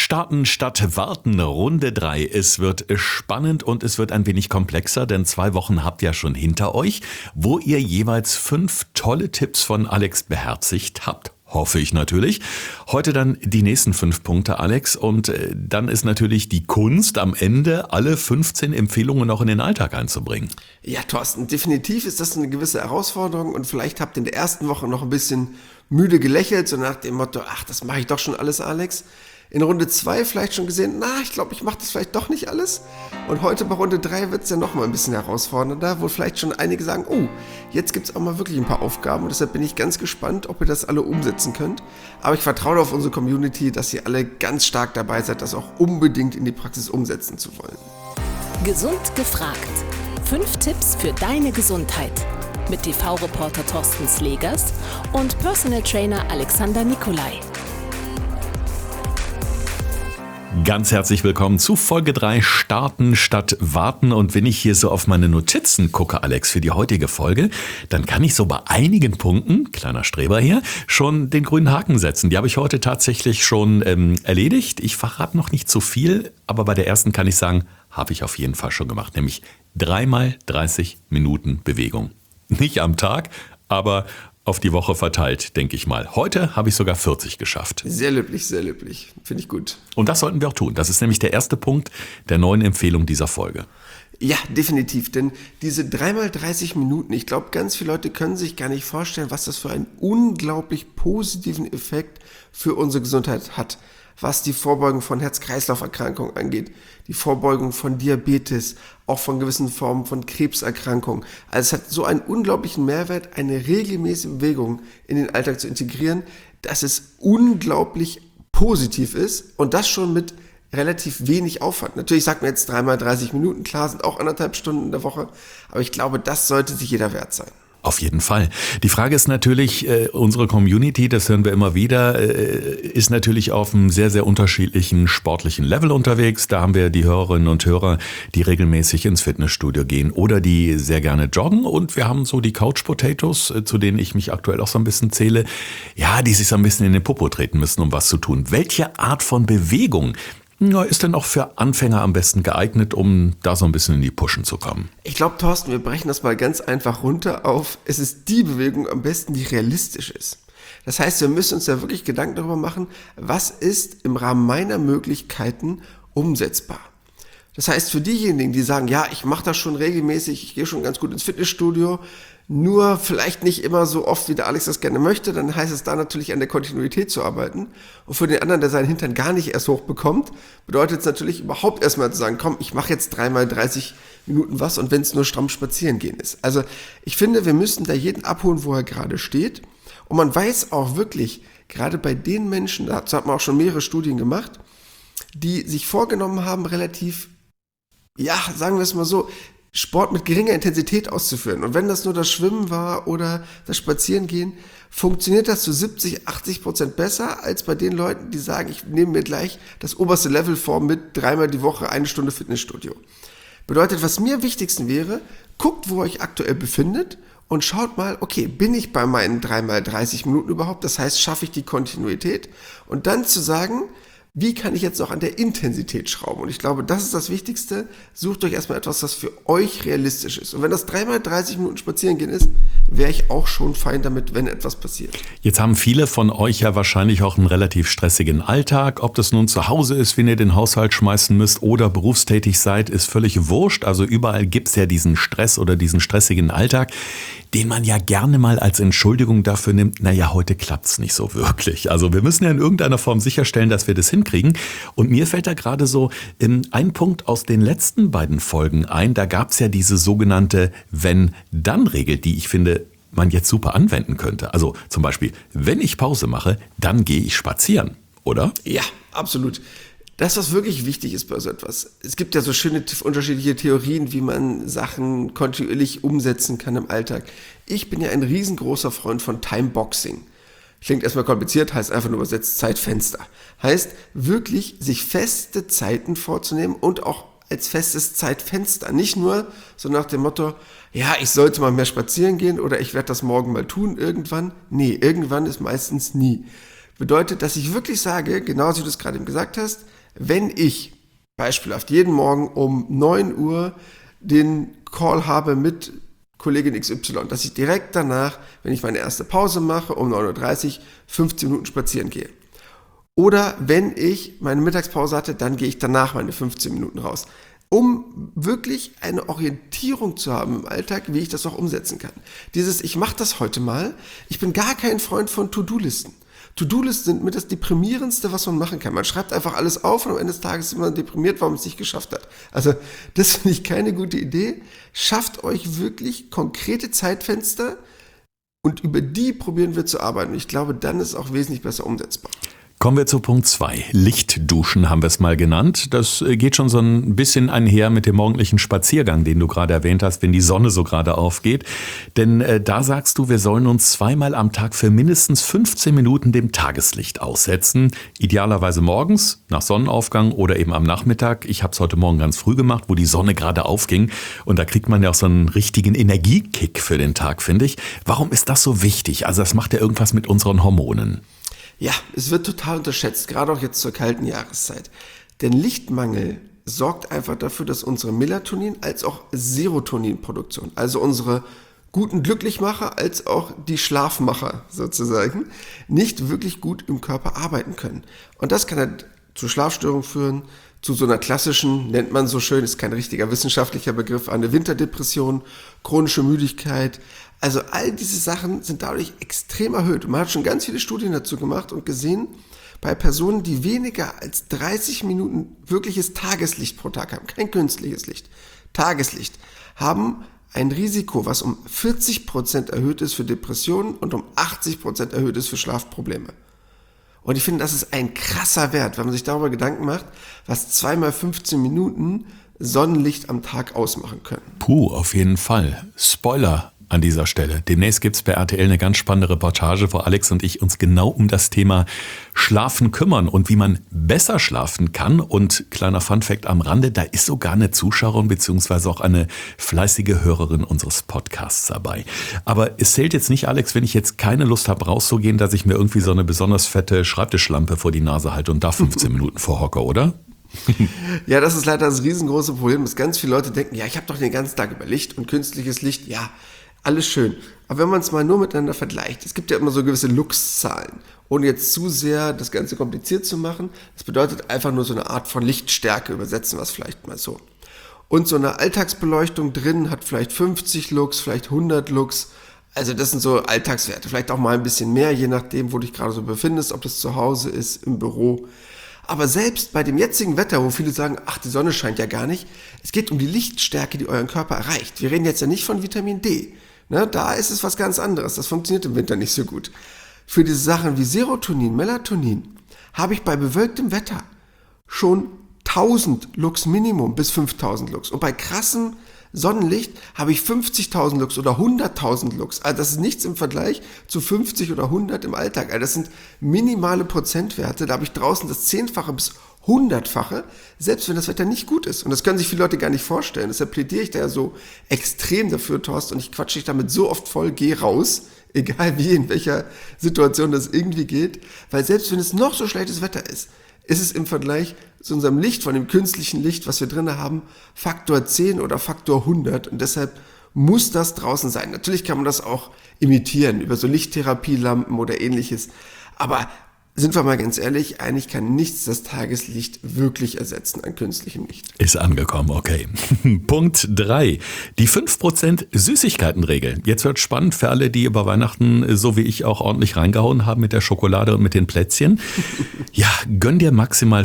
Starten statt warten, Runde 3. Es wird spannend und es wird ein wenig komplexer, denn 2 Wochen habt ihr schon hinter euch, wo ihr jeweils 5 tolle Tipps von Alex beherzigt habt. Hoffe ich natürlich. Heute dann die nächsten 5 Punkte, Alex. Und dann ist natürlich die Kunst, am Ende alle 15 Empfehlungen auch in den Alltag einzubringen. Ja, Thorsten, definitiv ist das eine gewisse Herausforderung und vielleicht habt ihr in der ersten Woche noch ein bisschen müde gelächelt, so nach dem Motto, ach, das mache ich doch schon alles, Alex. In Runde 2 vielleicht schon gesehen, ich glaube, ich mache das vielleicht doch nicht alles. Und heute bei Runde 3 wird es ja noch mal ein bisschen herausfordernder, wo vielleicht schon einige sagen, oh, jetzt gibt es auch mal wirklich ein paar Aufgaben. Und deshalb bin ich ganz gespannt, ob ihr das alle umsetzen könnt. Aber ich vertraue auf unsere Community, dass ihr alle ganz stark dabei seid, das auch unbedingt in die Praxis umsetzen zu wollen. Gesund gefragt. 5 Tipps für deine Gesundheit. Mit TV-Reporter Thorsten Slegers und Personal Trainer Alexander Nikolai. Ganz herzlich willkommen zu Folge 3, Starten statt Warten. Und wenn ich hier so auf meine Notizen gucke, Alex, für die heutige Folge, dann kann ich so bei einigen Punkten, kleiner Streber hier, schon den grünen Haken setzen. Die habe ich heute tatsächlich schon erledigt. Ich verrate noch nicht zu viel, aber bei der ersten kann ich sagen, habe ich auf jeden Fall schon gemacht. Nämlich 3 x 30 Minuten Bewegung. Nicht am Tag, aber auf die Woche verteilt, denke ich mal. Heute habe ich sogar 40 geschafft. Sehr löblich, sehr löblich. Finde ich gut. Und das sollten wir auch tun. Das ist nämlich der erste Punkt der neuen Empfehlung dieser Folge. Ja, definitiv. Denn diese 3 x 30 Minuten, ich glaube, ganz viele Leute können sich gar nicht vorstellen, was das für einen unglaublich positiven Effekt für unsere Gesundheit hat. Was die Vorbeugung von Herz-Kreislauf-Erkrankungen angeht, die Vorbeugung von Diabetes, auch von gewissen Formen von Krebserkrankungen. Also es hat so einen unglaublichen Mehrwert, eine regelmäßige Bewegung in den Alltag zu integrieren, dass es unglaublich positiv ist und das schon mit relativ wenig Aufwand. Natürlich sagt man jetzt 3 x 30 Minuten, klar, sind auch 1,5 Stunden in der Woche, aber ich glaube, das sollte sich jeder wert sein. Auf jeden Fall. Die Frage ist natürlich, unsere Community, das hören wir immer wieder, ist natürlich auf einem sehr, sehr unterschiedlichen sportlichen Level unterwegs. Da haben wir die Hörerinnen und Hörer, die regelmäßig ins Fitnessstudio gehen oder die sehr gerne joggen. Und wir haben so die Couch Potatoes, zu denen ich mich aktuell auch so ein bisschen zähle, ja, die sich so ein bisschen in den Popo treten müssen, um was zu tun. Welche Art von Bewegung ist denn auch für Anfänger am besten geeignet, um da so ein bisschen in die Pushen zu kommen? Ich glaube, Thorsten, wir brechen das mal ganz einfach runter auf, es ist die Bewegung am besten, die realistisch ist. Das heißt, wir müssen uns ja wirklich Gedanken darüber machen, was ist im Rahmen meiner Möglichkeiten umsetzbar. Das heißt, für diejenigen, die sagen, ja, ich mache das schon regelmäßig, ich gehe schon ganz gut ins Fitnessstudio, nur vielleicht nicht immer so oft, wie der Alex das gerne möchte, dann heißt es da natürlich an der Kontinuität zu arbeiten. Und für den anderen, der seinen Hintern gar nicht erst hochbekommt, bedeutet es natürlich überhaupt erstmal zu sagen, komm, ich mache jetzt 3 x 30 Minuten was und wenn es nur stramm spazieren gehen ist. Also ich finde, wir müssen da jeden abholen, wo er gerade steht. Und man weiß auch wirklich, gerade bei den Menschen, dazu hat man auch schon mehrere Studien gemacht, die sich vorgenommen haben, relativ, ja, sagen wir es mal so, Sport mit geringer Intensität auszuführen. Und wenn das nur das Schwimmen war oder das Spazierengehen, funktioniert das zu 70-80% besser als bei den Leuten, die sagen, ich nehme mir gleich das oberste Level vor mit 3 mal die Woche 1 Stunde Fitnessstudio. Bedeutet, was mir am wichtigsten wäre, guckt, wo ihr euch aktuell befindet und schaut mal, okay, bin ich bei meinen 3 x 30 Minuten überhaupt? Das heißt, schaffe ich die Kontinuität? Und dann zu sagen, wie kann ich jetzt noch an der Intensität schrauben? Und ich glaube, das ist das Wichtigste. Sucht euch erstmal etwas, das für euch realistisch ist. Und wenn das 3 x 30 Minuten spazieren gehen ist, wäre ich auch schon fein damit, wenn etwas passiert. Jetzt haben viele von euch ja wahrscheinlich auch einen relativ stressigen Alltag. Ob das nun zu Hause ist, wenn ihr den Haushalt schmeißen müsst oder berufstätig seid, ist völlig wurscht. Also überall gibt's ja diesen Stress oder diesen stressigen Alltag, den man ja gerne mal als Entschuldigung dafür nimmt, naja, heute klappt's nicht so wirklich. Also wir müssen ja in irgendeiner Form sicherstellen, dass wir das hinkriegen. Und mir fällt da gerade so ein Punkt aus den letzten beiden Folgen ein. Da gab's ja diese sogenannte Wenn-Dann-Regel, die ich finde, man jetzt super anwenden könnte. Also zum Beispiel, wenn ich Pause mache, dann gehe ich spazieren, oder? Ja, absolut. Das, was wirklich wichtig ist bei so etwas, es gibt ja so schöne unterschiedliche Theorien, wie man Sachen kontinuierlich umsetzen kann im Alltag. Ich bin ja ein riesengroßer Freund von Timeboxing. Klingt erstmal kompliziert, heißt einfach nur übersetzt Zeitfenster. Heißt wirklich, sich feste Zeiten vorzunehmen und auch als festes Zeitfenster. Nicht nur so nach dem Motto, ja, ich sollte mal mehr spazieren gehen oder ich werde das morgen mal tun irgendwann. Nee, irgendwann ist meistens nie. Bedeutet, dass ich wirklich sage, genauso wie du es gerade eben gesagt hast, wenn ich beispielhaft jeden Morgen um 9 Uhr den Call habe mit Kollegin XY, dass ich direkt danach, wenn ich meine erste Pause mache, um 9.30 Uhr 15 Minuten spazieren gehe. Oder wenn ich meine Mittagspause hatte, dann gehe ich danach meine 15 Minuten raus. Um wirklich eine Orientierung zu haben im Alltag, wie ich das auch umsetzen kann. Ich mache das heute mal. Ich bin gar kein Freund von To-Do-Listen. To-Do-Listen sind mit das Deprimierendste, was man machen kann. Man schreibt einfach alles auf und am Ende des Tages ist man deprimiert, warum man es nicht geschafft hat. Also das finde ich keine gute Idee. Schafft euch wirklich konkrete Zeitfenster und über die probieren wir zu arbeiten. Ich glaube, dann ist es auch wesentlich besser umsetzbar. Kommen wir zu Punkt 2. Lichtduschen haben wir es mal genannt. Das geht schon so ein bisschen einher mit dem morgendlichen Spaziergang, den du gerade erwähnt hast, wenn die Sonne so gerade aufgeht. Denn da sagst du, wir sollen uns 2-mal am Tag für mindestens 15 Minuten dem Tageslicht aussetzen. Idealerweise morgens nach Sonnenaufgang oder eben am Nachmittag. Ich habe es heute Morgen ganz früh gemacht, wo die Sonne gerade aufging. Und da kriegt man ja auch so einen richtigen Energiekick für den Tag, finde ich. Warum ist das so wichtig? Also das macht ja irgendwas mit unseren Hormonen. Ja, es wird total unterschätzt, gerade auch jetzt zur kalten Jahreszeit. Denn Lichtmangel sorgt einfach dafür, dass unsere Melatonin- als auch Serotoninproduktion, also unsere guten Glücklichmacher als auch die Schlafmacher sozusagen, nicht wirklich gut im Körper arbeiten können. Und das kann halt zu Schlafstörungen führen, zu so einer klassischen, nennt man so schön, ist kein richtiger wissenschaftlicher Begriff, eine Winterdepression, chronische Müdigkeit. Also all diese Sachen sind dadurch extrem erhöht. Und man hat schon ganz viele Studien dazu gemacht und gesehen, bei Personen, die weniger als 30 Minuten wirkliches Tageslicht pro Tag haben, kein künstliches Licht, Tageslicht, haben ein Risiko, was um 40% erhöht ist für Depressionen und um 80% erhöht ist für Schlafprobleme. Und ich finde, das ist ein krasser Wert, wenn man sich darüber Gedanken macht, was 2 mal 15 Minuten Sonnenlicht am Tag ausmachen können. Puh, auf jeden Fall. Spoiler an dieser Stelle. Demnächst gibt es bei RTL eine ganz spannende Reportage, wo Alex und ich uns genau um das Thema Schlafen kümmern und wie man besser schlafen kann. Und kleiner Funfact am Rande, da ist sogar eine Zuschauerin bzw. auch eine fleißige Hörerin unseres Podcasts dabei. Aber es zählt jetzt nicht, Alex, wenn ich jetzt keine Lust habe rauszugehen, dass ich mir irgendwie so eine besonders fette Schreibtischlampe vor die Nase halte und da 15 Minuten vorhocke, oder? Ja, das ist leider das riesengroße Problem, dass ganz viele Leute denken, ja, ich habe doch den ganzen Tag über Licht und künstliches Licht, ja, alles schön. Aber wenn man es mal nur miteinander vergleicht, es gibt ja immer so gewisse Lux-Zahlen, ohne jetzt zu sehr das Ganze kompliziert zu machen. Das bedeutet einfach nur so eine Art von Lichtstärke, übersetzen wir es vielleicht mal so. Und so eine Alltagsbeleuchtung drin hat vielleicht 50 Lux, vielleicht 100 Lux. Also das sind so Alltagswerte, vielleicht auch mal ein bisschen mehr, je nachdem, wo du dich gerade so befindest, ob das zu Hause ist, im Büro. Aber selbst bei dem jetzigen Wetter, wo viele sagen, ach, die Sonne scheint ja gar nicht, es geht um die Lichtstärke, die euren Körper erreicht. Wir reden jetzt ja nicht von Vitamin D. Ne, da ist es was ganz anderes. Das funktioniert im Winter nicht so gut. Für diese Sachen wie Serotonin, Melatonin habe ich bei bewölktem Wetter schon 1000 Lux Minimum bis 5000 Lux. Und bei krassem Sonnenlicht habe ich 50.000 Lux oder 100.000 Lux. Also das ist nichts im Vergleich zu 50 oder 100 im Alltag. Also das sind minimale Prozentwerte. Da habe ich draußen das 10-fache bis 100-fache, selbst wenn das Wetter nicht gut ist. Und das können sich viele Leute gar nicht vorstellen. Deshalb plädiere ich da ja so extrem dafür, Thorsten, und ich quatsche dich damit so oft voll, geh raus, egal wie, in welcher Situation das irgendwie geht. Weil selbst wenn es noch so schlechtes Wetter ist, ist es im Vergleich zu unserem Licht, von dem künstlichen Licht, was wir drin haben, Faktor 10 oder Faktor 100. Und deshalb muss das draußen sein. Natürlich kann man das auch imitieren über so Lichttherapielampen oder ähnliches. Aber sind wir mal ganz ehrlich, eigentlich kann nichts das Tageslicht wirklich ersetzen an künstlichem Licht. Ist angekommen, okay. Punkt 3. Die 5% Süßigkeitenregel. Jetzt wird spannend für alle, die über Weihnachten, so wie ich, auch ordentlich reingehauen haben mit der Schokolade und mit den Plätzchen. Ja, gönn dir maximal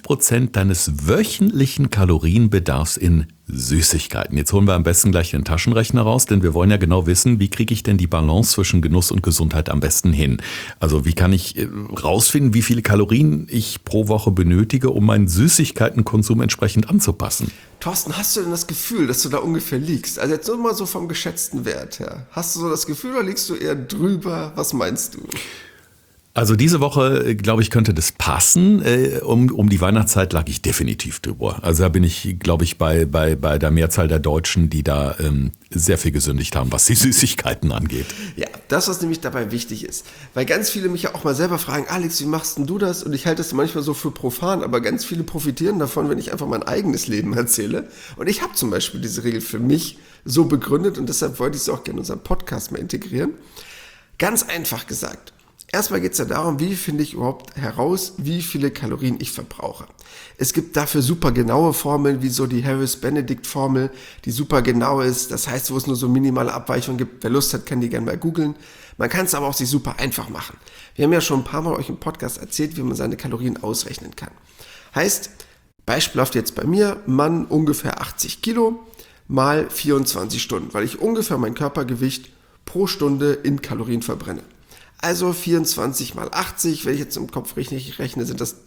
5% deines wöchentlichen Kalorienbedarfs in Süßigkeiten. Jetzt holen wir am besten gleich den Taschenrechner raus, denn wir wollen ja genau wissen, wie kriege ich denn die Balance zwischen Genuss und Gesundheit am besten hin? Also wie kann ich rausfinden, wie viele Kalorien ich pro Woche benötige, um meinen Süßigkeitenkonsum entsprechend anzupassen? Thorsten, hast du denn das Gefühl, dass du da ungefähr liegst? Also jetzt nur mal so vom geschätzten Wert her. Hast du so das Gefühl oder liegst du eher drüber? Was meinst du? Also diese Woche, glaube ich, könnte das passen. Um die Weihnachtszeit lag ich definitiv drüber. Also da bin ich, glaube ich, bei der Mehrzahl der Deutschen, die da sehr viel gesündigt haben, was die Süßigkeiten angeht. Ja, das, was nämlich dabei wichtig ist. Weil ganz viele mich ja auch mal selber fragen, Alex, wie machst denn du das? Und ich halte das manchmal so für profan, aber ganz viele profitieren davon, wenn ich einfach mein eigenes Leben erzähle. Und ich habe zum Beispiel diese Regel für mich so begründet und deshalb wollte ich es auch gerne in unseren Podcast mal integrieren. Ganz einfach gesagt. Erstmal geht es ja darum, wie finde ich überhaupt heraus, wie viele Kalorien ich verbrauche. Es gibt dafür super genaue Formeln, wie so die Harris-Benedict-Formel, die super genau ist. Das heißt, wo es nur so minimale Abweichungen gibt. Wer Lust hat, kann die gerne mal googeln. Man kann es aber auch sich super einfach machen. Wir haben ja schon ein paar Mal euch im Podcast erzählt, wie man seine Kalorien ausrechnen kann. Heißt, beispielhaft jetzt bei mir, Mann ungefähr 80 Kilo mal 24 Stunden, weil ich ungefähr mein Körpergewicht pro Stunde in Kalorien verbrenne. Also 24 mal 80, wenn ich jetzt im Kopf richtig rechne, sind das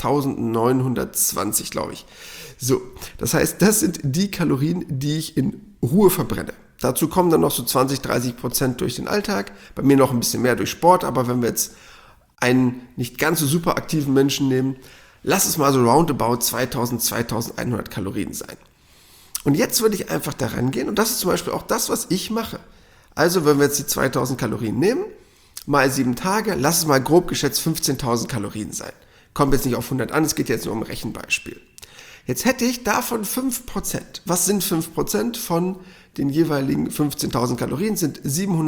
1920, glaube ich. So, das heißt, das sind die Kalorien, die ich in Ruhe verbrenne. Dazu kommen dann noch so 20-30% durch den Alltag, bei mir noch ein bisschen mehr durch Sport, aber wenn wir jetzt einen nicht ganz so super aktiven Menschen nehmen, lass es mal so roundabout 2000-2100 Kalorien sein. Und jetzt würde ich einfach daran gehen, und das ist zum Beispiel auch das, was ich mache. Also wenn wir jetzt die 2000 Kalorien nehmen, mal 7 Tage, lass es mal grob geschätzt 15.000 Kalorien sein. Kommt jetzt nicht auf 100 an, es geht jetzt nur um ein Rechenbeispiel. Jetzt hätte ich davon 5%. Was sind 5% von den jeweiligen 15.000 Kalorien? Sind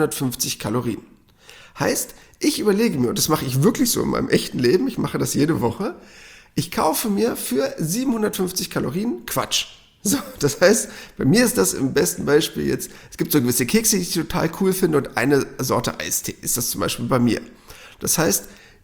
750 Kalorien. Heißt, ich überlege mir, und das mache ich wirklich so in meinem echten Leben, ich mache das jede Woche, ich kaufe mir für 750 Kalorien Quatsch. So, das heißt, bei mir ist das im besten Beispiel jetzt, es gibt so gewisse Kekse, die ich total cool finde und eine Sorte Eistee ist das zum Beispiel bei mir. Das heißt,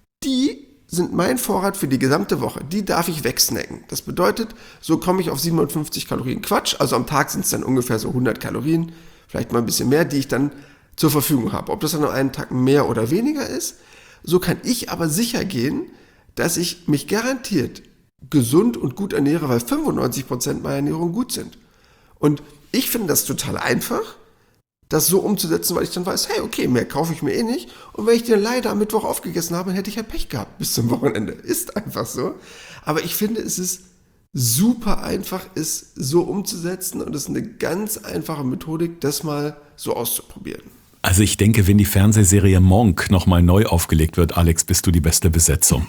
die sind mein Vorrat für die gesamte Woche, die darf ich wegsnacken. Das bedeutet, so komme ich auf 750 Kalorien Quatsch, also am Tag sind es dann ungefähr so 100 Kalorien, vielleicht mal ein bisschen mehr, die ich dann zur Verfügung habe. Ob das dann an einem Tag mehr oder weniger ist, so kann ich aber sicher gehen, dass ich mich garantiert gesund und gut ernähre, weil 95% meiner Ernährung gut sind. Und ich finde das total einfach, das so umzusetzen, weil ich dann weiß, hey, okay, mehr kaufe ich mir eh nicht. Und wenn ich den leider am Mittwoch aufgegessen habe, dann hätte ich ja Pech gehabt bis zum Wochenende. Ist einfach so. Aber ich finde, es ist super einfach, es so umzusetzen und es ist eine ganz einfache Methodik, das mal so auszuprobieren. Also ich denke, wenn die Fernsehserie Monk nochmal neu aufgelegt wird, Alex, bist du die beste Besetzung.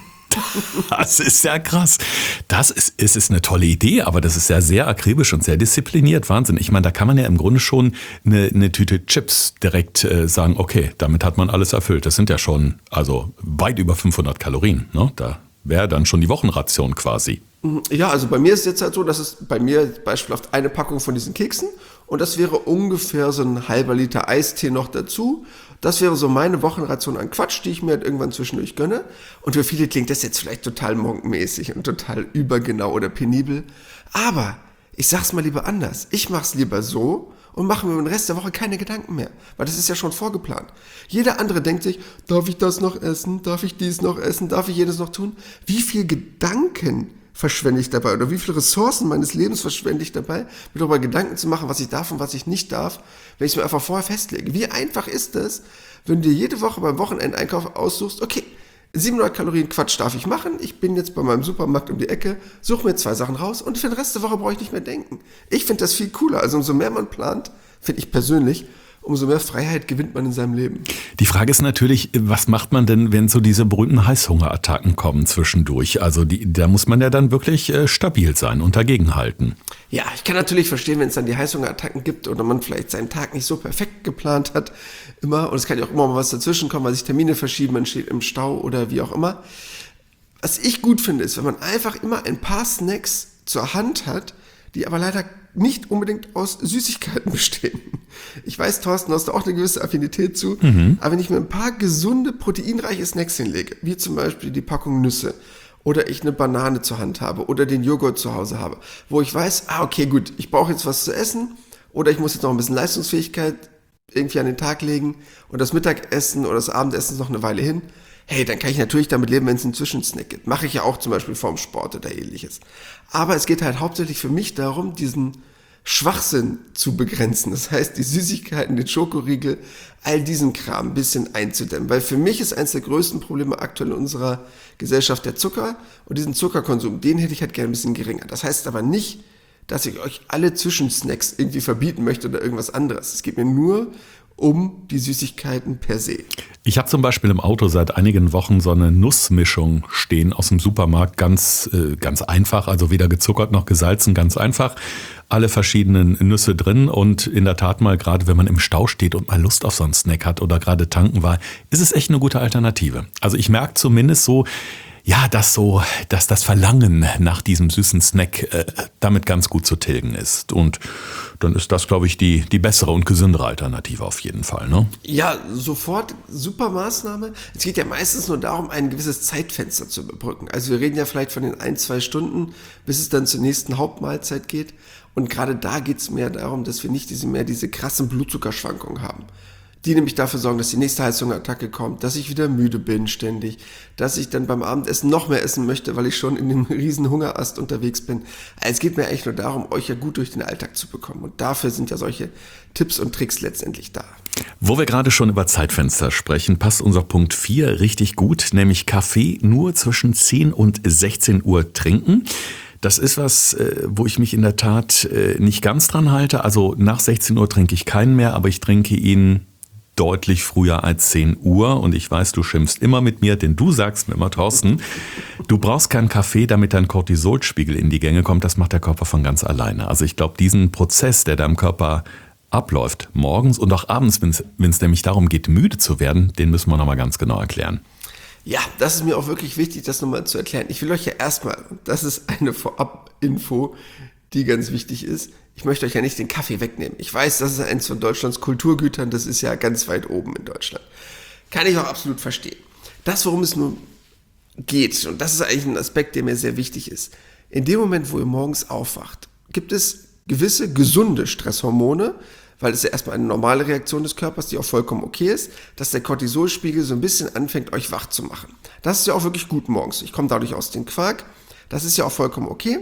Das ist ja krass. Es ist eine tolle Idee, aber das ist ja sehr akribisch und sehr diszipliniert. Wahnsinn. Ich meine, da kann man ja im Grunde schon eine Tüte Chips direkt sagen, okay, damit hat man alles erfüllt. Das sind ja schon weit über 500 Kalorien. Ne? Da wäre dann schon die Wochenration quasi. Ja, also bei mir ist es jetzt halt so, dass es bei mir beispielhaft eine Packung von diesen Keksen und das wäre ungefähr so ein halber Liter Eistee noch dazu. Das wäre so meine Wochenration an Quatsch, die ich mir halt irgendwann zwischendurch gönne. Und für viele klingt das jetzt vielleicht total monkmäßig und total übergenau oder penibel. Aber ich sag's mal lieber anders. Ich mach's lieber so und mache mir den Rest der Woche keine Gedanken mehr. Weil das ist ja schon vorgeplant. Jeder andere denkt sich, darf ich das noch essen? Darf ich dies noch essen? Darf ich jenes noch tun? Wie viel Gedanken verschwende ich dabei oder wie viele Ressourcen meines Lebens verschwende ich dabei, mir darüber Gedanken zu machen, was ich darf und was ich nicht darf, wenn ich es mir einfach vorher festlege. Wie einfach ist das, wenn du dir jede Woche beim Wochenendeinkauf aussuchst, okay, 700 Kalorien Quatsch darf ich machen, ich bin jetzt bei meinem Supermarkt um die Ecke, suche mir 2 Sachen raus und für den Rest der Woche brauche ich nicht mehr denken. Ich finde das viel cooler, also umso mehr man plant, finde ich persönlich, umso mehr Freiheit gewinnt man in seinem Leben. Die Frage ist natürlich, was macht man denn, wenn so diese berühmten Heißhungerattacken kommen zwischendurch? Also da muss man ja dann wirklich stabil sein und dagegenhalten. Ja, ich kann natürlich verstehen, wenn es dann die Heißhungerattacken gibt oder man vielleicht seinen Tag nicht so perfekt geplant hat, immer, und es kann ja auch immer mal was dazwischen kommen, weil sich Termine verschieben, man steht im Stau oder wie auch immer. Was ich gut finde, ist, wenn man einfach immer ein paar Snacks zur Hand hat, die aber leider nicht unbedingt aus Süßigkeiten bestehen. Ich weiß, Thorsten, du hast da auch eine gewisse Affinität zu, aber wenn ich mir ein paar gesunde, proteinreiche Snacks hinlege, wie zum Beispiel die Packung Nüsse, oder ich eine Banane zur Hand habe oder den Joghurt zu Hause habe, wo ich weiß, okay, gut, ich brauche jetzt was zu essen oder ich muss jetzt noch ein bisschen Leistungsfähigkeit irgendwie an den Tag legen und das Mittagessen oder das Abendessen ist noch eine Weile hin, hey, dann kann ich natürlich damit leben, wenn es einen Zwischensnack gibt. Mache ich ja auch zum Beispiel vorm Sport oder ähnliches. Aber es geht halt hauptsächlich für mich darum, diesen Schwachsinn zu begrenzen. Das heißt, die Süßigkeiten, den Schokoriegel, all diesen Kram ein bisschen einzudämmen. Weil für mich ist eines der größten Probleme aktuell in unserer Gesellschaft der Zucker. Und diesen Zuckerkonsum, den hätte ich halt gerne ein bisschen geringer. Das heißt aber nicht, dass ich euch alle Zwischensnacks irgendwie verbieten möchte oder irgendwas anderes. Es geht mir nur um die Süßigkeiten per se. Ich habe zum Beispiel im Auto seit einigen Wochen so eine Nussmischung stehen aus dem Supermarkt, ganz einfach, also weder gezuckert noch gesalzen, ganz einfach. Alle verschiedenen Nüsse drin und in der Tat mal, gerade wenn man im Stau steht und mal Lust auf so einen Snack hat oder gerade tanken war, ist es echt eine gute Alternative. Also ich merke zumindest so, ja, dass das Verlangen nach diesem süßen Snack damit ganz gut zu tilgen ist. Und dann ist das, glaube ich, die bessere und gesündere Alternative auf jeden Fall, ne? Ja, sofort, super Maßnahme. Es geht ja meistens nur darum, ein gewisses Zeitfenster zu überbrücken. Also wir reden ja vielleicht von den 1-2 Stunden, bis es dann zur nächsten Hauptmahlzeit geht. Und gerade da geht es mehr darum, dass wir nicht diese krassen Blutzuckerschwankungen haben. Die nämlich dafür sorgen, dass die nächste Heißhungerattacke kommt, dass ich wieder müde bin ständig, dass ich dann beim Abendessen noch mehr essen möchte, weil ich schon in dem riesen Hungerast unterwegs bin. Also es geht mir eigentlich nur darum, euch ja gut durch den Alltag zu bekommen. Und dafür sind ja solche Tipps und Tricks letztendlich da. Wo wir gerade schon über Zeitfenster sprechen, passt unser Punkt 4 richtig gut, nämlich Kaffee nur zwischen 10 und 16 Uhr trinken. Das ist was, wo ich mich in der Tat nicht ganz dran halte. Also nach 16 Uhr trinke ich keinen mehr, aber ich trinke ihn deutlich früher als 10 Uhr. Und ich weiß, du schimpfst immer mit mir, denn du sagst mir immer, Thorsten, du brauchst keinen Kaffee, damit dein Cortisolspiegel in die Gänge kommt. Das macht der Körper von ganz alleine. Also ich glaube, diesen Prozess, der da im Körper abläuft, morgens und auch abends, wenn es nämlich darum geht, müde zu werden, den müssen wir nochmal ganz genau erklären. Ja, das ist mir auch wirklich wichtig, das nochmal zu erklären. Ich will euch ja erstmal, und das ist eine Vorab-Info, die ganz wichtig ist, ich möchte euch ja nicht den Kaffee wegnehmen. Ich weiß, das ist eins von Deutschlands Kulturgütern, das ist ja ganz weit oben in Deutschland. Kann ich auch absolut verstehen. Das, worum es nun geht, und das ist eigentlich ein Aspekt, der mir sehr wichtig ist. In dem Moment, wo ihr morgens aufwacht, gibt es gewisse gesunde Stresshormone, weil es ja erstmal eine normale Reaktion des Körpers, die auch vollkommen okay ist, dass der Cortisolspiegel so ein bisschen anfängt, euch wach zu machen. Das ist ja auch wirklich gut morgens. Ich komme dadurch aus dem Quark. Das ist ja auch vollkommen okay.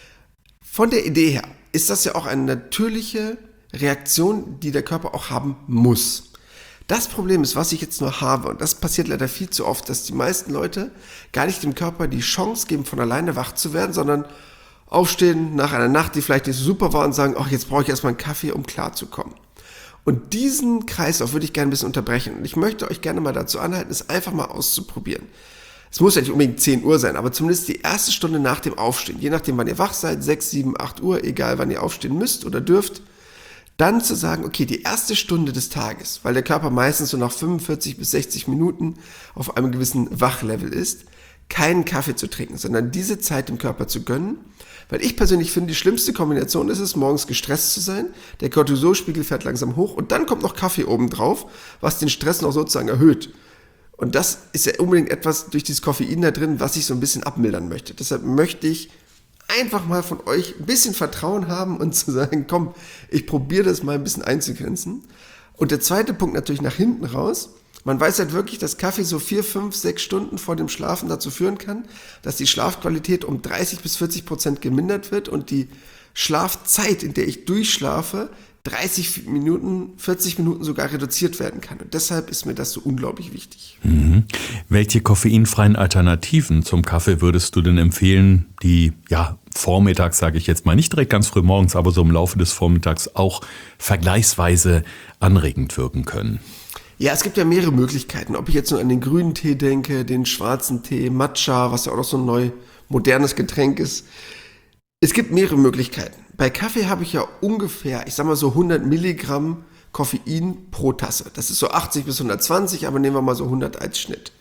Von der Idee her ist das ja auch eine natürliche Reaktion, die der Körper auch haben muss. Das Problem ist, was ich jetzt nur habe, und das passiert leider viel zu oft, dass die meisten Leute gar nicht dem Körper die Chance geben, von alleine wach zu werden, sondern aufstehen nach einer Nacht, die vielleicht nicht so super war und sagen, ach, jetzt brauche ich erstmal einen Kaffee, um klarzukommen. Und diesen Kreislauf würde ich gerne ein bisschen unterbrechen. Und ich möchte euch gerne mal dazu anhalten, es einfach mal auszuprobieren. Es muss ja nicht unbedingt 10 Uhr sein, aber zumindest die erste Stunde nach dem Aufstehen, je nachdem, wann ihr wach seid, 6, 7, 8 Uhr, egal wann ihr aufstehen müsst oder dürft, dann zu sagen, okay, die erste Stunde des Tages, weil der Körper meistens so nach 45 bis 60 Minuten auf einem gewissen Wachlevel ist, keinen Kaffee zu trinken, sondern diese Zeit dem Körper zu gönnen, weil ich persönlich finde, die schlimmste Kombination ist es, morgens gestresst zu sein, der Cortisolspiegel fährt langsam hoch und dann kommt noch Kaffee oben drauf, was den Stress noch sozusagen erhöht. Und das ist ja unbedingt etwas durch dieses Koffein da drin, was ich so ein bisschen abmildern möchte. Deshalb möchte ich einfach mal von euch ein bisschen Vertrauen haben und zu sagen, komm, ich probiere das mal ein bisschen einzugrenzen. Und der zweite Punkt natürlich nach hinten raus. Man weiß halt wirklich, dass Kaffee so 4, 5, 6 Stunden vor dem Schlafen dazu führen kann, dass die Schlafqualität um 30-40% gemindert wird und die Schlafzeit, in der ich durchschlafe, 30 Minuten, 40 Minuten sogar reduziert werden kann. Und deshalb ist mir das so unglaublich wichtig. Mhm. Welche koffeinfreien Alternativen zum Kaffee würdest du denn empfehlen, die vormittags, sage ich jetzt mal, nicht direkt ganz früh morgens, aber so im Laufe des Vormittags auch vergleichsweise anregend wirken können? Ja, es gibt ja mehrere Möglichkeiten. Ob ich jetzt nur an den grünen Tee denke, den schwarzen Tee, Matcha, was ja auch noch so ein neu modernes Getränk ist. Es gibt mehrere Möglichkeiten. Bei Kaffee habe ich ja ungefähr, ich sag mal so 100 Milligramm Koffein pro Tasse. Das ist so 80 bis 120, aber nehmen wir mal so 100 als Schnitt.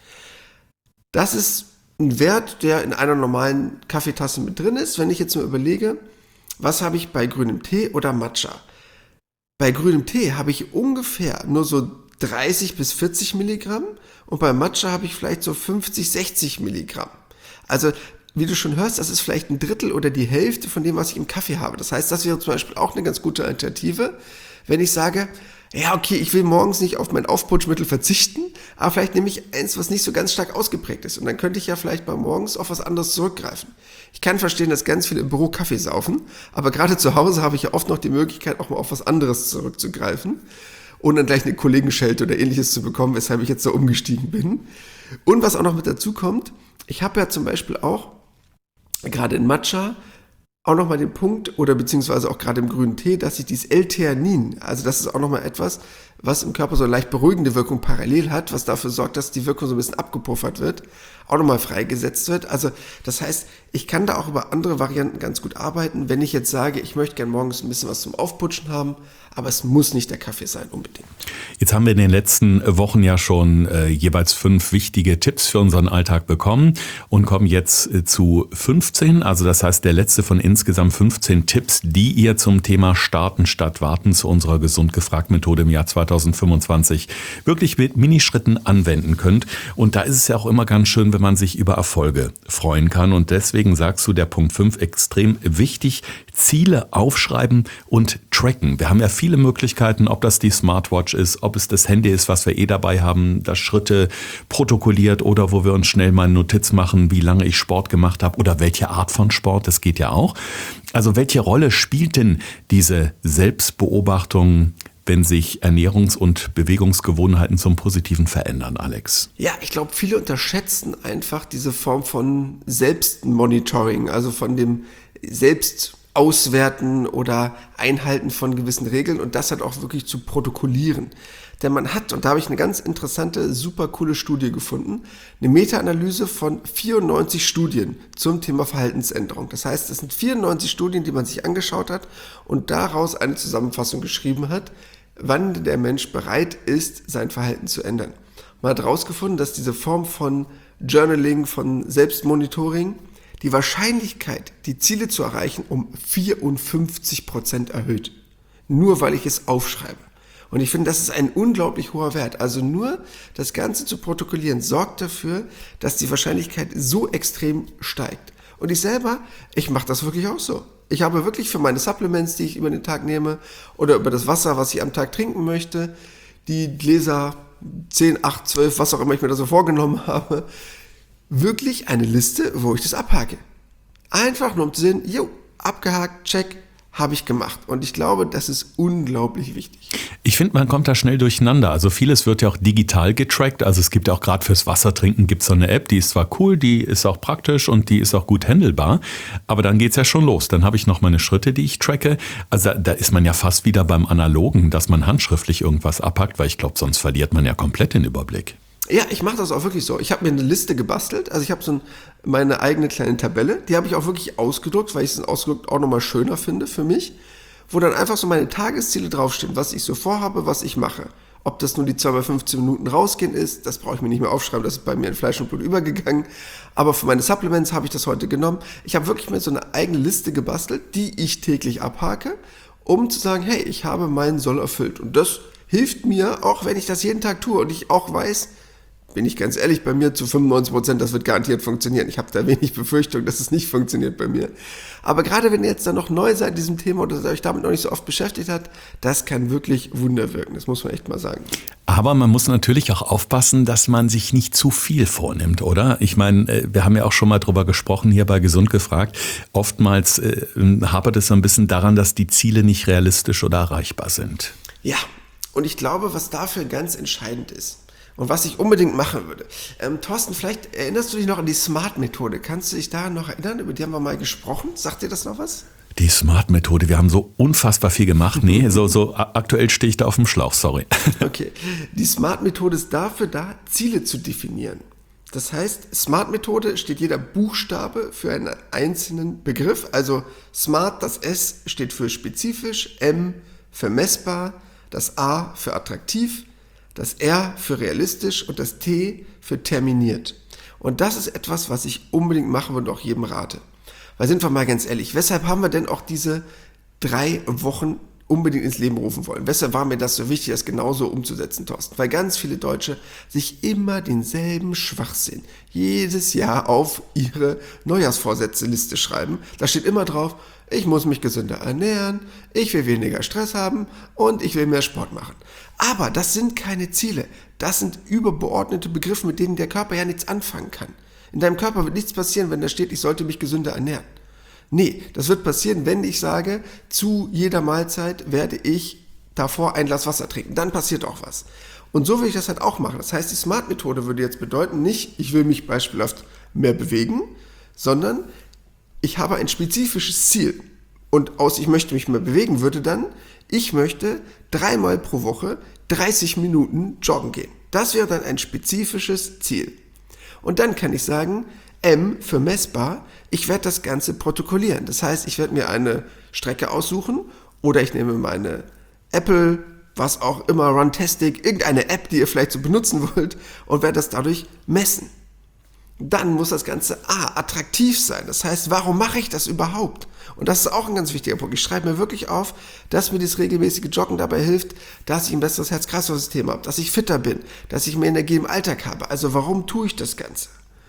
Das ist ein Wert, der in einer normalen Kaffeetasse mit drin ist. Wenn ich jetzt mal überlege, was habe ich bei grünem Tee oder Matcha? Bei grünem Tee habe ich ungefähr nur so 30 bis 40 Milligramm und bei Matcha habe ich vielleicht so 50, 60 Milligramm. Also wie du schon hörst, das ist vielleicht ein Drittel oder die Hälfte von dem, was ich im Kaffee habe. Das heißt, das wäre zum Beispiel auch eine ganz gute Alternative, wenn ich sage, ja, okay, ich will morgens nicht auf mein Aufputschmittel verzichten, aber vielleicht nehme ich eins, was nicht so ganz stark ausgeprägt ist. Und dann könnte ich ja vielleicht mal morgens auf was anderes zurückgreifen. Ich kann verstehen, dass ganz viele im Büro Kaffee saufen, aber gerade zu Hause habe ich ja oft noch die Möglichkeit, auch mal auf was anderes zurückzugreifen und dann gleich eine Kollegenschelte oder ähnliches zu bekommen, weshalb ich jetzt so umgestiegen bin. Und was auch noch mit dazu kommt, ich habe ja zum Beispiel auch, gerade in Matcha, auch nochmal den Punkt, oder beziehungsweise auch gerade im grünen Tee, dass sich dieses L-Theanin, also das ist auch nochmal etwas, was im Körper so eine leicht beruhigende Wirkung parallel hat, was dafür sorgt, dass die Wirkung so ein bisschen abgepuffert wird, auch nochmal freigesetzt wird. Also das heißt, ich kann da auch über andere Varianten ganz gut arbeiten, wenn ich jetzt sage, ich möchte gerne morgens ein bisschen was zum Aufputschen haben, aber es muss nicht der Kaffee sein, unbedingt. Jetzt haben wir in den letzten Wochen ja schon jeweils 5 wichtige Tipps für unseren Alltag bekommen und kommen jetzt zu 15. Also das heißt, der letzte von insgesamt 15 Tipps, die ihr zum Thema Starten statt Warten zu unserer Gesund gefragt Methode im Jahr 2025 wirklich mit Minischritten anwenden könnt. Und da ist es ja auch immer ganz schön, wenn man sich über Erfolge freuen kann. Und deswegen sagst du, der Punkt 5 extrem wichtig, Ziele aufschreiben und tracken. Wir haben ja viele Möglichkeiten, ob das die Smartwatch ist, ob es das Handy ist, was wir dabei haben, das Schritte protokolliert oder wo wir uns schnell mal eine Notiz machen, wie lange ich Sport gemacht habe oder welche Art von Sport, das geht ja auch. Also welche Rolle spielt denn diese Selbstbeobachtung, wenn sich Ernährungs- und Bewegungsgewohnheiten zum Positiven verändern, Alex? Ja, ich glaube, viele unterschätzen einfach diese Form von Selbstmonitoring, also von dem Selbstauswerten oder Einhalten von gewissen Regeln und das halt auch wirklich zu protokollieren. Denn man hat, und da habe ich eine ganz interessante, super coole Studie gefunden, eine Meta-Analyse von 94 Studien zum Thema Verhaltensänderung. Das heißt, es sind 94 Studien, die man sich angeschaut hat und daraus eine Zusammenfassung geschrieben hat, wann der Mensch bereit ist, sein Verhalten zu ändern. Man hat herausgefunden, dass diese Form von Journaling, von Selbstmonitoring, die Wahrscheinlichkeit, die Ziele zu erreichen, um 54% erhöht. Nur weil ich es aufschreibe. Und ich finde, das ist ein unglaublich hoher Wert. Also nur das Ganze zu protokollieren sorgt dafür, dass die Wahrscheinlichkeit so extrem steigt. Und ich selber, ich mache das wirklich auch so. Ich habe wirklich für meine Supplements, die ich über den Tag nehme oder über das Wasser, was ich am Tag trinken möchte, die Gläser 10, 8, 12, was auch immer ich mir da so vorgenommen habe, wirklich eine Liste, wo ich das abhake. Einfach nur um zu sehen, abgehakt, check, habe ich gemacht. Und ich glaube, das ist unglaublich wichtig. Ich finde, man kommt da schnell durcheinander. Also vieles wird ja auch digital getrackt. Also es gibt ja auch gerade fürs Wassertrinken gibt es so eine App, die ist zwar cool, die ist auch praktisch und die ist auch gut handelbar. Aber dann geht's ja schon los. Dann habe ich noch meine Schritte, die ich tracke. Also da ist man ja fast wieder beim Analogen, dass man handschriftlich irgendwas abhackt, weil ich glaube, sonst verliert man ja komplett den Überblick. Ja, ich mache das auch wirklich so. Ich habe mir eine Liste gebastelt. Also ich habe meine eigene kleine Tabelle. Die habe ich auch wirklich ausgedruckt, weil ich es ausgedruckt auch nochmal schöner finde für mich. Wo dann einfach so meine Tagesziele draufstehen, was ich so vorhabe, was ich mache. Ob das nur die 2 bei 15 Minuten rausgehen ist, das brauche ich mir nicht mehr aufschreiben, das ist bei mir in Fleisch und Blut übergegangen. Aber für meine Supplements habe ich das heute genommen. Ich habe wirklich mir so eine eigene Liste gebastelt, die ich täglich abhake, um zu sagen, hey, ich habe meinen Soll erfüllt. Und das hilft mir, auch wenn ich das jeden Tag tue und ich auch weiß, bin ich ganz ehrlich, bei mir zu 95%, das wird garantiert funktionieren. Ich habe da wenig Befürchtung, dass es nicht funktioniert bei mir. Aber gerade wenn ihr jetzt dann noch neu seid in diesem Thema oder euch damit noch nicht so oft beschäftigt habt, das kann wirklich Wunder wirken. Das muss man echt mal sagen. Aber man muss natürlich auch aufpassen, dass man sich nicht zu viel vornimmt, oder? Ich meine, wir haben ja auch schon mal drüber gesprochen hier bei Gesund gefragt. Oftmals hapert es so ein bisschen daran, dass die Ziele nicht realistisch oder erreichbar sind. Ja, und ich glaube, was dafür ganz entscheidend ist, und was ich unbedingt machen würde. Thorsten, vielleicht erinnerst du dich noch an die SMART-Methode. Kannst du dich daran noch erinnern? Über die haben wir mal gesprochen. Sagt dir das noch was? Die SMART-Methode, wir haben so unfassbar viel gemacht. Nee, so aktuell stehe ich da auf dem Schlauch, sorry. Okay, die SMART-Methode ist dafür da, Ziele zu definieren. Das heißt, SMART-Methode steht jeder Buchstabe für einen einzelnen Begriff. Also SMART, das S steht für spezifisch, M für messbar, das A für attraktiv, das R für realistisch und das T für terminiert. Und das ist etwas, was ich unbedingt machen würde und auch jedem rate. Weil sind wir mal ganz ehrlich, weshalb haben wir denn auch diese 3 Wochen unbedingt ins Leben rufen wollen. Weshalb war mir das so wichtig, das genauso umzusetzen, Thorsten? Weil ganz viele Deutsche sich immer denselben Schwachsinn jedes Jahr auf ihre Neujahrsvorsätze-Liste schreiben. Da steht immer drauf, ich muss mich gesünder ernähren, ich will weniger Stress haben und ich will mehr Sport machen. Aber das sind keine Ziele. Das sind übergeordnete Begriffe, mit denen der Körper ja nichts anfangen kann. In deinem Körper wird nichts passieren, wenn da steht, ich sollte mich gesünder ernähren. Nee, das wird passieren, wenn ich sage, zu jeder Mahlzeit werde ich davor ein Glas Wasser trinken. Dann passiert auch was. Und so will ich das halt auch machen. Das heißt, die SMART-Methode würde jetzt bedeuten, nicht, ich will mich beispielhaft mehr bewegen, sondern ich habe ein spezifisches Ziel. Und aus ich möchte mich mehr bewegen würde dann, ich möchte 3-mal pro Woche 30 Minuten joggen gehen. Das wäre dann ein spezifisches Ziel. Und dann kann ich sagen, M für messbar, ich werde das Ganze protokollieren. Das heißt, ich werde mir eine Strecke aussuchen oder ich nehme meine Apple, was auch immer, Runtastic, irgendeine App, die ihr vielleicht so benutzen wollt und werde das dadurch messen. Dann muss das Ganze attraktiv sein. Das heißt, warum mache ich das überhaupt? Und das ist auch ein ganz wichtiger Punkt. Ich schreibe mir wirklich auf, dass mir das regelmäßige Joggen dabei hilft, dass ich ein besseres Herz-Kreislauf-System habe, dass ich fitter bin, dass ich mehr Energie im Alltag habe. Also warum tue ich das Ganze?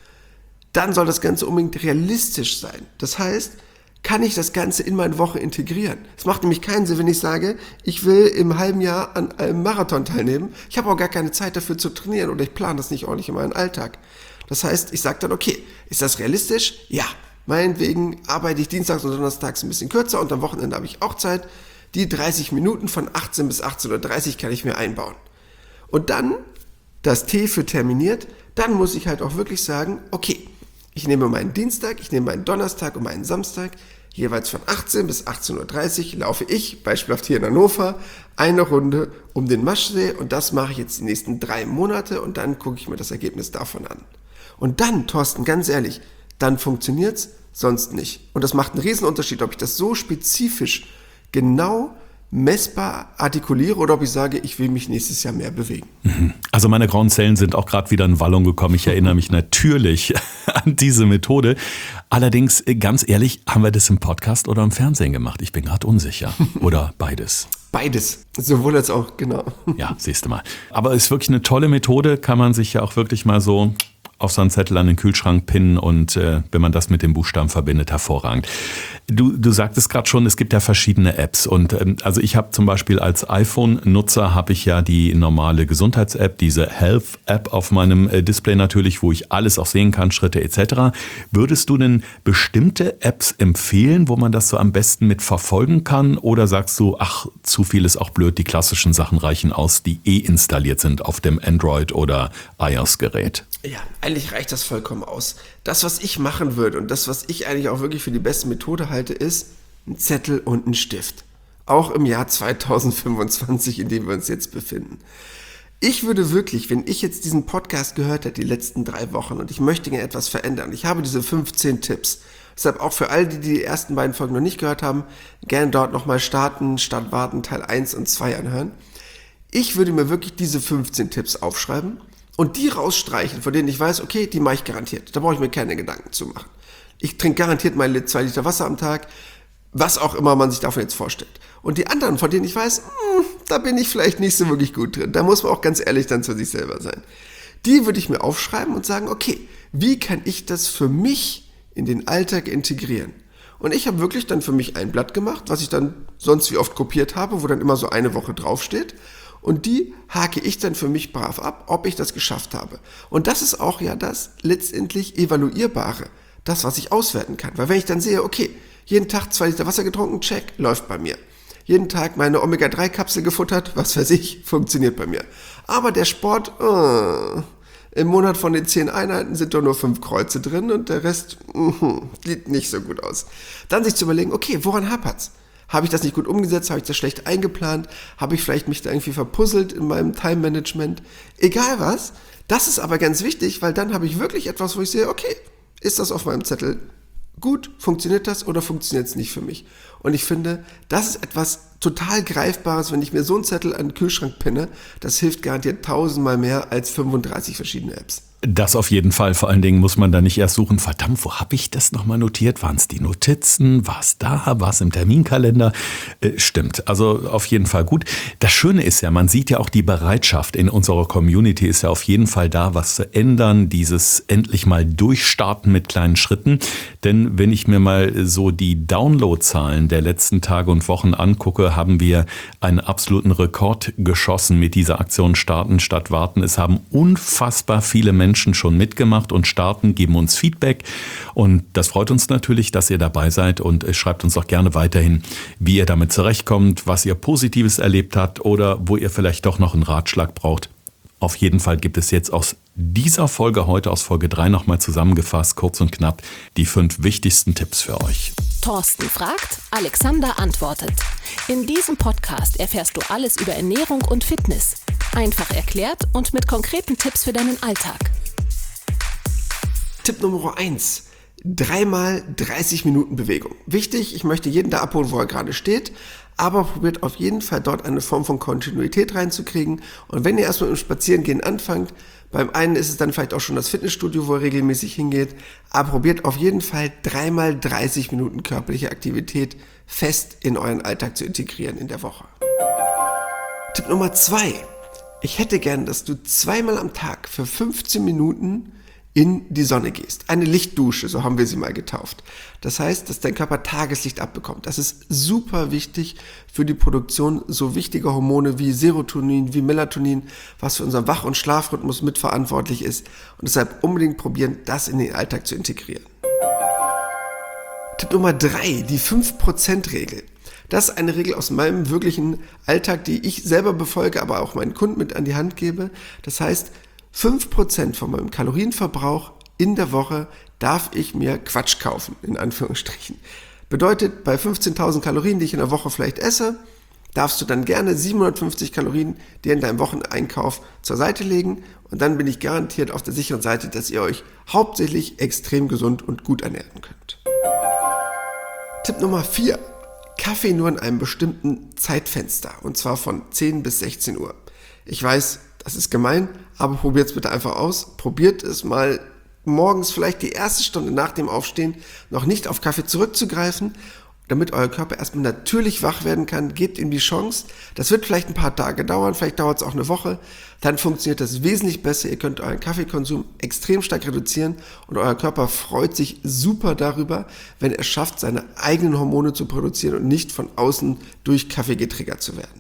Dann soll das Ganze unbedingt realistisch sein. Das heißt, kann ich das Ganze in meine Woche integrieren? Es macht nämlich keinen Sinn, wenn ich sage, ich will im halben Jahr an einem Marathon teilnehmen. Ich habe auch gar keine Zeit dafür zu trainieren oder ich plane das nicht ordentlich in meinen Alltag. Das heißt, ich sage dann, okay, ist das realistisch? Ja. Meinetwegen arbeite ich dienstags und donnerstags ein bisschen kürzer und am Wochenende habe ich auch Zeit. Die 30 Minuten von 18 bis 18:30 Uhr kann ich mir einbauen. Und dann, das T für terminiert, dann muss ich halt auch wirklich sagen, okay, ich nehme meinen Dienstag, ich nehme meinen Donnerstag und meinen Samstag, jeweils von 18 bis 18:30 Uhr laufe ich, beispielhaft hier in Hannover, eine Runde um den Maschsee und das mache ich jetzt die nächsten 3 Monate und dann gucke ich mir das Ergebnis davon an. Und dann, Thorsten, ganz ehrlich, dann funktioniert's, sonst nicht. Und das macht einen Riesenunterschied, ob ich das so spezifisch genau messbar artikuliere oder ob ich sage, ich will mich nächstes Jahr mehr bewegen. Also meine grauen Zellen sind auch gerade wieder in Wallung gekommen. Ich erinnere mich natürlich an diese Methode. Allerdings, ganz ehrlich, haben wir das im Podcast oder im Fernsehen gemacht? Ich bin gerade unsicher. Oder beides? Beides. Sowohl als auch, genau. Ja, siehst du mal. Aber es ist wirklich eine tolle Methode, kann man sich ja auch wirklich mal so auf so einen Zettel an den Kühlschrank pinnen und wenn man das mit dem Buchstaben verbindet, hervorragend. Du sagtest gerade schon, es gibt ja verschiedene Apps und also ich habe zum Beispiel als iPhone-Nutzer habe ich ja die normale Gesundheits-App, diese Health-App auf meinem Display natürlich, wo ich alles auch sehen kann, Schritte etc. Würdest du denn bestimmte Apps empfehlen, wo man das so am besten mit verfolgen kann oder sagst du, ach, zu viel ist auch blöd, die klassischen Sachen reichen aus, die installiert sind auf dem Android- oder iOS-Gerät? Ja, eigentlich reicht das vollkommen aus. Das, was ich machen würde und das, was ich eigentlich auch wirklich für die beste Methode halte, ist ein Zettel und ein Stift. Auch im Jahr 2025, in dem wir uns jetzt befinden. Ich würde wirklich, wenn ich jetzt diesen Podcast gehört hätte, die letzten 3 Wochen und ich möchte gerne etwas verändern, ich habe diese 15 Tipps. Deshalb auch für all die ersten beiden Folgen noch nicht gehört haben, gerne dort nochmal starten, statt warten, Teil 1 und 2 anhören. Ich würde mir wirklich diese 15 Tipps aufschreiben und die rausstreichen, von denen ich weiß, okay, die mache ich garantiert. Da brauche ich mir keine Gedanken zu machen. Ich trinke garantiert meine 2 Liter Wasser am Tag, was auch immer man sich davon jetzt vorstellt. Und die anderen, von denen ich weiß, da bin ich vielleicht nicht so wirklich gut drin. Da muss man auch ganz ehrlich dann zu sich selber sein. Die würde ich mir aufschreiben und sagen, okay, wie kann ich das für mich in den Alltag integrieren? Und ich habe wirklich dann für mich ein Blatt gemacht, was ich dann sonst wie oft kopiert habe, wo dann immer so eine Woche draufsteht. Und die hake ich dann für mich brav ab, ob ich das geschafft habe. Und das ist auch ja das letztendlich Evaluierbare, das, was ich auswerten kann. Weil wenn ich dann sehe, okay, jeden Tag 2 Liter Wasser getrunken, check, läuft bei mir. Jeden Tag meine Omega-3-Kapsel gefuttert, was weiß ich, funktioniert bei mir. Aber der Sport, im Monat von den 10 Einheiten sind doch nur 5 Kreuze drin und der Rest sieht nicht so gut aus. Dann sich zu überlegen, okay, woran hapert's? Habe ich das nicht gut umgesetzt? Habe ich das schlecht eingeplant? Habe ich vielleicht mich da irgendwie verpuzzelt in meinem Time-Management? Egal was, das ist aber ganz wichtig, weil dann habe ich wirklich etwas, wo ich sehe, okay, ist das auf meinem Zettel gut? Funktioniert das oder funktioniert es nicht für mich? Und ich finde, das ist etwas total Greifbares, wenn ich mir so einen Zettel an den Kühlschrank pinne. Das hilft garantiert 1000-mal mehr als 35 verschiedene Apps. Das auf jeden Fall. Vor allen Dingen muss man da nicht erst suchen, verdammt, wo habe ich das nochmal notiert? Waren es die Notizen? War es da? War es im Terminkalender? Stimmt, also auf jeden Fall gut. Das Schöne ist ja, man sieht ja auch die Bereitschaft in unserer Community ist ja auf jeden Fall da, was zu ändern, dieses endlich mal durchstarten mit kleinen Schritten. Denn wenn ich mir mal so die Downloadzahlen der letzten Tage und Wochen angucke, haben wir einen absoluten Rekord geschossen mit dieser Aktion Starten statt Warten. Es haben unfassbar viele Menschen schon mitgemacht und starten, geben uns Feedback und das freut uns natürlich, dass ihr dabei seid und schreibt uns auch gerne weiterhin, wie ihr damit zurechtkommt, was ihr Positives erlebt habt oder wo ihr vielleicht doch noch einen Ratschlag braucht. Auf jeden Fall gibt es jetzt aus dieser Folge heute, aus Folge 3 nochmal zusammengefasst, kurz und knapp, die 5 wichtigsten Tipps für euch. Thorsten fragt, Alexander antwortet. In diesem Podcast erfährst du alles über Ernährung und Fitness. Einfach erklärt und mit konkreten Tipps für deinen Alltag. Tipp Nummer 1. 3x 30 Minuten Bewegung. Wichtig, ich möchte jeden da abholen, wo er gerade steht, aber probiert auf jeden Fall dort eine Form von Kontinuität reinzukriegen. Und wenn ihr erstmal im Spazierengehen anfangt, beim einen ist es dann vielleicht auch schon das Fitnessstudio, wo ihr regelmäßig hingeht, aber probiert auf jeden Fall 3x 30 Minuten körperliche Aktivität fest in euren Alltag zu integrieren in der Woche. Tipp Nummer 2. Ich hätte gern, dass du 2-mal am Tag für 15 Minuten in die Sonne gehst. Eine Lichtdusche, so haben wir sie mal getauft. Das heißt, dass dein Körper Tageslicht abbekommt. Das ist super wichtig für die Produktion so wichtiger Hormone wie Serotonin, wie Melatonin, was für unseren Wach- und Schlafrhythmus mitverantwortlich ist. Und deshalb unbedingt probieren, das in den Alltag zu integrieren. Tipp Nummer 3, die 5%-Regel. Das ist eine Regel aus meinem wirklichen Alltag, die ich selber befolge, aber auch meinen Kunden mit an die Hand gebe. Das heißt, 5% von meinem Kalorienverbrauch in der Woche darf ich mir Quatsch kaufen, in Anführungsstrichen. Bedeutet, bei 15.000 Kalorien, die ich in der Woche vielleicht esse, darfst du dann gerne 750 Kalorien dir in deinem Wocheneinkauf zur Seite legen und dann bin ich garantiert auf der sicheren Seite, dass ihr euch hauptsächlich extrem gesund und gut ernähren könnt. Tipp Nummer 4. Kaffee nur in einem bestimmten Zeitfenster und zwar von 10 bis 16 Uhr. Ich weiß, das ist gemein, aber probiert es bitte einfach aus. Probiert es mal morgens vielleicht die erste Stunde nach dem Aufstehen noch nicht auf Kaffee zurückzugreifen, damit euer Körper erstmal natürlich wach werden kann. Gebt ihm die Chance. Das wird vielleicht ein paar Tage dauern, vielleicht dauert es auch eine Woche. Dann funktioniert das wesentlich besser. Ihr könnt euren Kaffeekonsum extrem stark reduzieren und euer Körper freut sich super darüber, wenn er schafft, seine eigenen Hormone zu produzieren und nicht von außen durch Kaffee getriggert zu werden.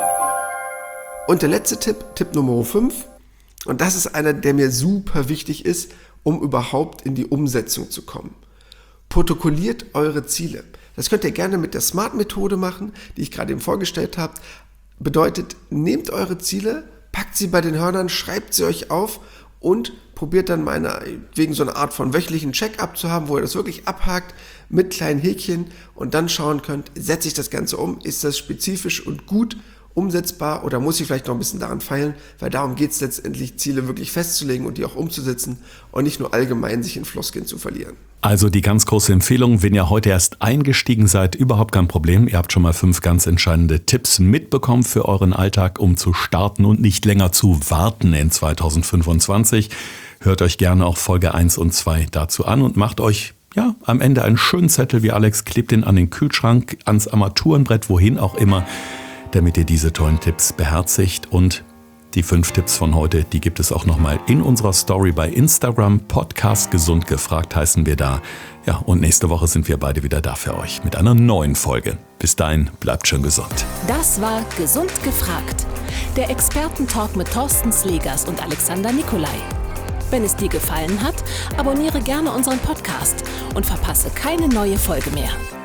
Und der letzte Tipp, Tipp Nummer 5, und das ist einer, der mir super wichtig ist, um überhaupt in die Umsetzung zu kommen. Protokolliert eure Ziele. Das könnt ihr gerne mit der SMART-Methode machen, die ich gerade eben vorgestellt habe. Bedeutet, nehmt eure Ziele, packt sie bei den Hörnern, schreibt sie euch auf und probiert dann wegen so einer Art von wöchentlichen Check-up zu haben, wo ihr das wirklich abhakt mit kleinen Häkchen und dann schauen könnt, setze ich das Ganze um, ist das spezifisch und gut umsetzbar oder muss ich vielleicht noch ein bisschen daran feilen, weil darum geht es letztendlich, Ziele wirklich festzulegen und die auch umzusetzen und nicht nur allgemein sich in Floskeln zu verlieren. Also die ganz große Empfehlung, wenn ihr heute erst eingestiegen seid, überhaupt kein Problem. Ihr habt schon mal 5 ganz entscheidende Tipps mitbekommen für euren Alltag, um zu starten und nicht länger zu warten in 2025. Hört euch gerne auch Folge 1 und 2 dazu an und macht euch am Ende einen schönen Zettel wie Alex, klebt den an den Kühlschrank, ans Armaturenbrett, wohin auch immer, damit ihr diese tollen Tipps beherzigt. Und die 5 Tipps von heute, die gibt es auch nochmal in unserer Story bei Instagram. Podcast Gesund gefragt heißen wir da. Ja, und nächste Woche sind wir beide wieder da für euch mit einer neuen Folge. Bis dahin, bleibt schön gesund. Das war Gesund gefragt. Der Expertentalk mit Thorsten Slegers und Alexander Nikolai. Wenn es dir gefallen hat, abonniere gerne unseren Podcast und verpasse keine neue Folge mehr.